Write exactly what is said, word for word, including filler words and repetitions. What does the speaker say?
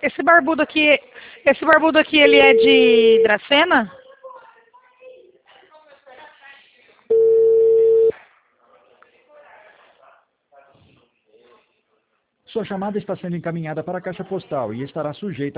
Esse barbudo aqui, esse barbudo aqui, ele é de Dracena? Sua chamada está sendo encaminhada para a caixa postal e estará sujeita